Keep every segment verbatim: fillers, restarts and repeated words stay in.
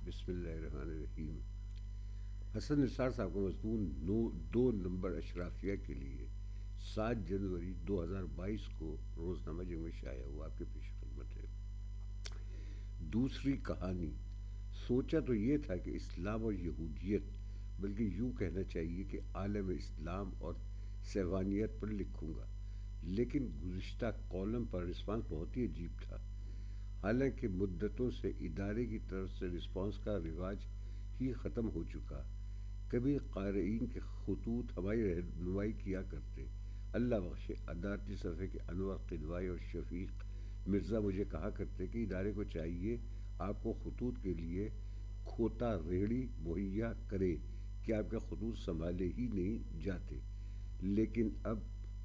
بسم اللہ الرحمن الرحیم۔ حسن نثار صاحب کا مضمون نو دو نمبر اشرافیہ کے لیے سات جنوری دو ہزار بائیس کو روزنامہ جنگ میں شائع ہوا، آپ کے پیش خدمت ہے۔ دوسری کہانی، سوچا تو یہ تھا کہ اسلام اور یہودیت، بلکہ یوں کہنا چاہیے کہ عالم اسلام اور سیوانیت پر لکھوں گا، لیکن گزشتہ کالم پر رسپانس بہت ہی عجیب تھا۔ حالانکہ مدتوں سے ادارے کی طرف سے رسپانس کا رواج ہی ختم ہو چکا۔ کبھی قارئین کے خطوط ہماری رہنمائی کیا کرتے۔ اللہ بخشے ادارتی صفحے کے انور قدوائی اور شفیق مرزا مجھے کہا کرتے کہ ادارے کو چاہیے آپ کو خطوط کے لیے کھوتا ریڑھی مہیا کرے کہ آپ کے خطوط سنبھالے ہی نہیں جاتے، لیکن اب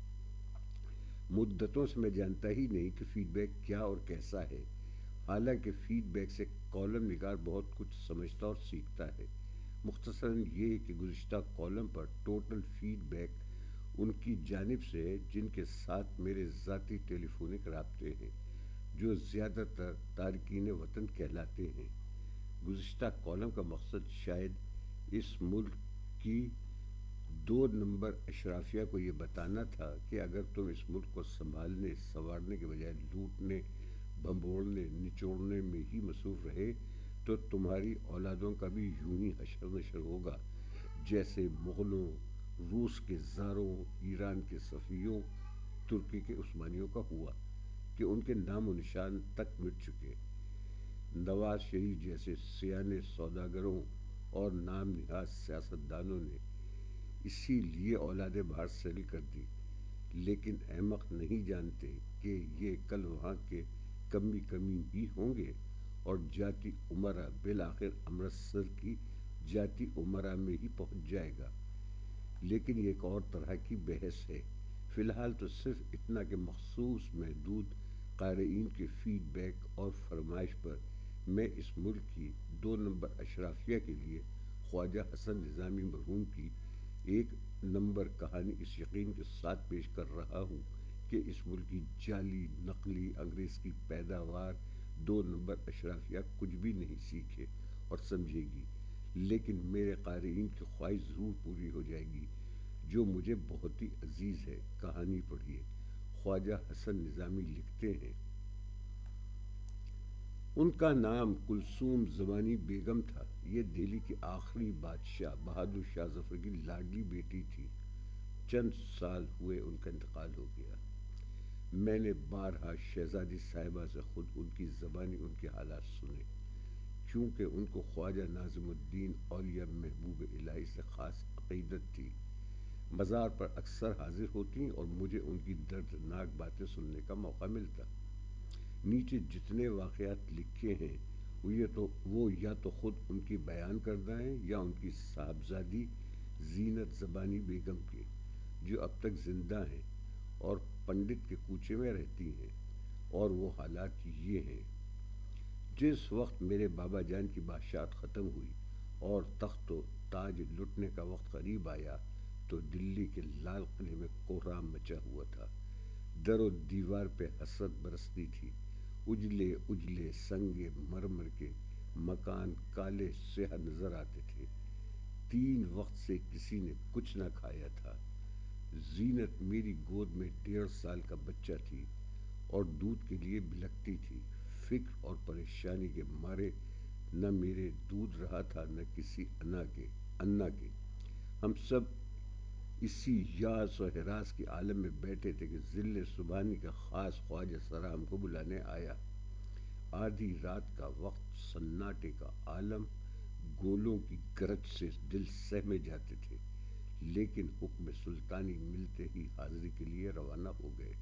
مدتوں سے میں جانتا ہی نہیں کہ فیڈ بیک کیا اور کیسا ہے۔ حالانکہ فیڈ بیک سے کالم نگار بہت کچھ سمجھتا اور سیکھتا ہے۔ مختصراً یہ کہ گزشتہ کالم پر ٹوٹل فیڈ بیک ان کی جانب سے ہے جن کے ساتھ میرے ذاتی ٹیلی فونک رابطے ہیں، جو زیادہ تر تارکین وطن کہلاتے ہیں۔ گزشتہ کالم کا مقصد شاید اس ملک کی دو نمبر اشرافیہ کو یہ بتانا تھا کہ اگر تم اس ملک کو سنبھالنے سنوارنے کے بجائے لوٹنے بھنبوڑنے نچوڑنے میں ہی مصروف رہے تو تمہاری اولادوں کا بھی یوں ہی حشر نشر ہوگا، جیسے مغلوں، روس کے زاروں، ایران کے صفویوں، ترکی کے عثمانیوں کا ہوا کہ ان کے نام و نشان تک مٹ چکے۔ نواز شریف جیسے سیانے سوداگروں اور نام نہاد سیاستدانوں نے اسی لیے اولاد باہر سیل کر دی، لیکن احمق نہیں جانتے کہ یہ کل وہاں کے کمی کمی ہی ہوں گے اور جاتی امرا بالآخر امرتسر کی جاتی امرا میں ہی پہنچ جائے گا۔ لیکن یہ ایک اور طرح کی بحث ہے۔ فی الحال تو صرف اتنا کہ مخصوص محدود قارئین کے فیڈ بیک اور فرمائش پر میں اس ملک کی دو نمبر اشرافیہ کے لیے خواجہ حسن نظامی مرحوم کی ایک نمبر کہانی اس یقین کے ساتھ پیش کر رہا ہوں کہ اس ملک کی جعلی نقلی انگریز کی پیداوار دو نمبر اشرافیہ کچھ بھی نہیں سیکھے اور سمجھے گی، لیکن میرے قارئین کی خواہش ضرور پوری ہو جائے گی جو مجھے بہت ہی عزیز ہے۔ کہانی پڑھیے۔ خواجہ حسن نظامی لکھتے ہیں، ان کا نام کلثوم زمانی بیگم تھا۔ یہ دہلی کے آخری بادشاہ بہادر شاہ ظفر کی لاڈلی بیٹی تھی۔ چند سال ہوئے ان کا انتقال ہو گیا۔ میں نے بارہا شہزادی صاحبہ سے خود ان کی زبانی ان کے حالات سنے، کیونکہ ان کو خواجہ ناظم الدین اولیاء محبوب الہی سے خاص عقیدت تھی۔ مزار پر اکثر حاضر ہوتی اور مجھے ان کی دردناک باتیں سننے کا موقع ملتا۔ نیچے جتنے واقعات لکھے ہیں وہ یہ تو وہ یا تو خود ان کی بیان کردہ ہیں یا ان کی صاحبزادی زینت زبانی بیگم کے، جو اب تک زندہ ہیں اور پنڈت کے کوچے میں رہتی ہیں۔ اور وہ حالات یہ ہیں، جس وقت میرے بابا جان کی بادشاہت ختم ہوئی اور تخت و تاج لٹنے کا وقت قریب آیا تو دلی کے لال قلعے میں کوہرام مچا ہوا تھا۔ در و دیوار پہ حسرت برستی تھی۔ اجلے اجلے سنگ مرمر کے مکان کالے سیاہ نظر آتے تھے۔ تین وقت سے کسی نے کچھ نہ کھایا تھا۔ زینت میری گود میں ڈیڑھ سال کا بچہ تھی اور دودھ کے لیے بلکتی تھی۔ فکر اور پریشانی کے مارے نہ میرے دودھ رہا تھا نہ کسی انا کے انا کے ہم سب اسی یاس و ہراس کے عالم میں بیٹھے تھے کہ ذل سبحانی کا خاص خواجہ سرا ہم کو بلانے آیا۔ آدھی رات کا وقت، سناٹے کا عالم، گولوں کی گرج سے دل سہمے جاتے تھے، لیکن حکم سلطانی ملتے ہی حاضری کے لیے روانہ ہو گئے۔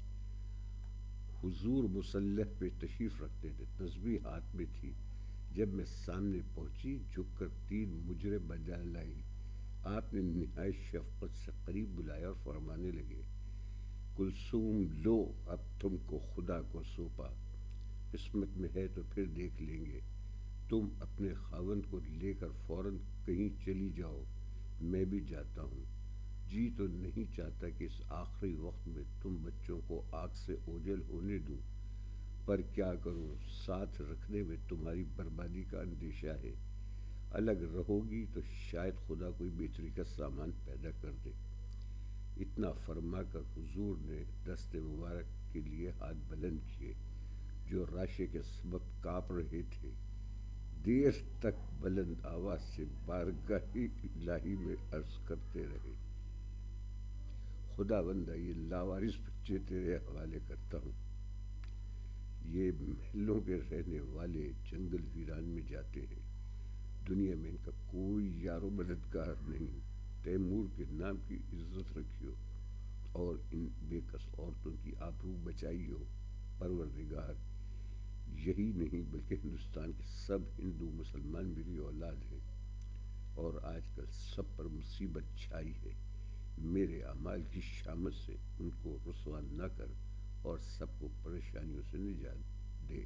حضور مسلح پہ تشریف رکھتے تھے، تسبیح ہاتھ میں تھی۔ جب میں سامنے پہنچی، جھک کر تین مجرے بجا لائی۔ آپ نے نہایت شفقت سے قریب بلایا اور فرمانے لگے، کلثوم لو، اب تم کو خدا کو سونپا، قسمت میں ہے تو پھر دیکھ لیں گے۔ تم اپنے خاوند کو لے کر فوراً کہیں چلی جاؤ، میں بھی جاتا ہوں۔ جی تو نہیں چاہتا کہ اس آخری وقت میں تم بچوں کو آگ سے اوجھل ہونے دوں، پر کیا کروں، ساتھ رکھنے میں تمہاری بربادی کا اندیشہ ہے۔ الگ رہو گی تو شاید خدا کوئی بہتری کا سامان پیدا کر دے۔ اتنا فرما کر حضور نے دست مبارک کے لیے ہاتھ بلند کیے جو راشے کے سبب کانپ رہے تھے۔ دیر تک بلند آواز سے بارگاہ الہی میں عرض کرتے رہے، خدا بندہ یہ لاوارث بچے تیرے حوالے کرتا ہوں۔ یہ محلوں کے رہنے والے جنگل ویران میں جاتے ہیں، دنیا میں ان کا کوئی یار و مددگار نہیں۔ تیمور کے نام کی عزت رکھیو اور ان بے کس عورتوں کی آبرو بچائیو۔ پروردگار، یہی نہیں بلکہ ہندوستان کے سب ہندو مسلمان میری اولاد ہیں، اور آج کل سب پر مصیبت چھائی ہے۔ میرے اعمال کی شامت سے ان کو رسوا نہ کر اور سب کو پریشانیوں سے نجات دے۔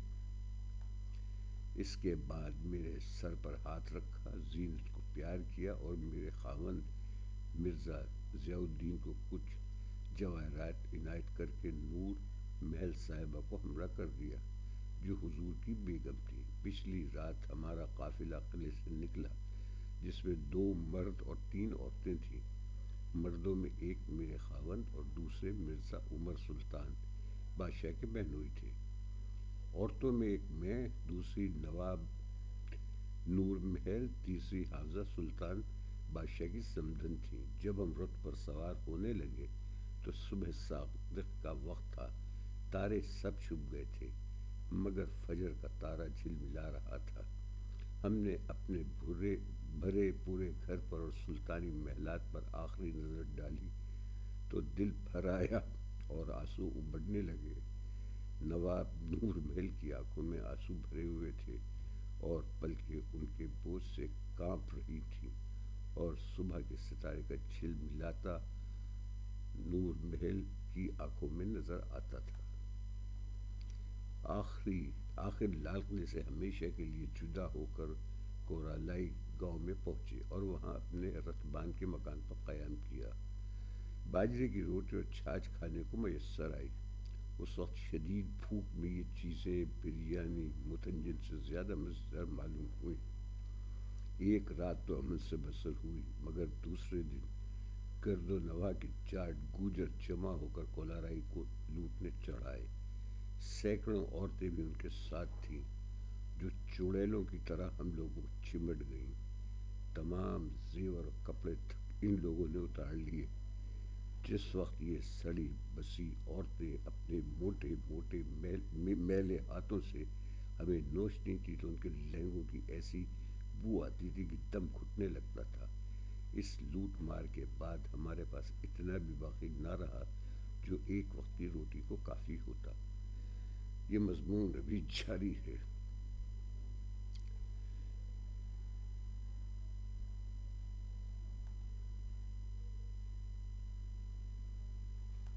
اس کے بعد میرے سر پر ہاتھ رکھا، زینت کو پیار کیا اور میرے خاوند مرزا ضیاء الدین کو کچھ جواہرات عنایت کر کے نور محل صاحبہ کو ہمراہ کر دیا جو حضور کی بیگم تھی۔ پچھلی رات ہمارا قافلہ قلعے سے نکلا جس میں دو مرد اور تین عورتیں تھیں۔ مردوں میں ایک میرے خاوند اور دوسرے مرزا عمر سلطان بادشاہ کے بہنوئی تھے۔ عورتوں میں ایک میں، دوسری نواب نور محل، تیسری حافظہ سلطان بادشاہ کی سمدن تھیں۔ جب ہم رتھ پر سوار ہونے لگے تو صبح صادق کا وقت تھا، تارے سب چھپ گئے تھے مگر فجر کا تارا جھلملا رہا تھا۔ ہم نے اپنے بھرے بھرے پورے گھر پر اور سلطانی محلات پر آخری نظر ڈالی تو دل بھر آیا اور آنسو ابلنے لگے۔ نواب نور محل کی آنکھوں میں آنسو بھرے ہوئے تھے اور پلکیں ان کے بوجھ سے کانپ رہی تھیں اور صبح کے ستارے کا جھلملاتا نور محل کی آنکھوں میں نظر آتا تھا۔ آخری آخر لال قلعے سے ہمیشہ کے لیے جدا ہو کر کورالائی گاؤں میں پہنچے اور وہاں اپنے رتھ باندھ کے مکان پر قیام کیا۔ باجرے کی روٹی اور چھاچھ کھانے کو میسر آئی۔ اس وقت شدید بھوک میں یہ چیزیں بریانی متنجن سے زیادہ مزیدار معلوم ہوئیں۔ ایک رات تو امن سے بسر ہوئی مگر دوسرے دن گرد و نواح کے جاٹ گوجر جمع ہو کر کولارائی کو لوٹنے چڑھ آئے۔ سینکڑوں عورتیں بھی ان کے ساتھ تھیں جو چڑیلوں کی طرح ہم لوگوں کو چمٹ گئیں۔ تمام زیور اور کپڑے ان لوگوں نے اتار لیے۔ جس وقت یہ سڑی بسی عورتیں اپنے موٹے موٹے میلے ہاتھوں سے ہمیں نوچتی تھی تو ان کے لہنگوں کی ایسی بو آتی تھی کہ دم گھٹنے لگتا تھا۔ اس لوٹ مار کے بعد ہمارے پاس اتنا بھی باقی نہ رہا جو ایک وقت کی روٹی کو کافی ہوتا۔ یہ مضمون ابھی جاری ہے۔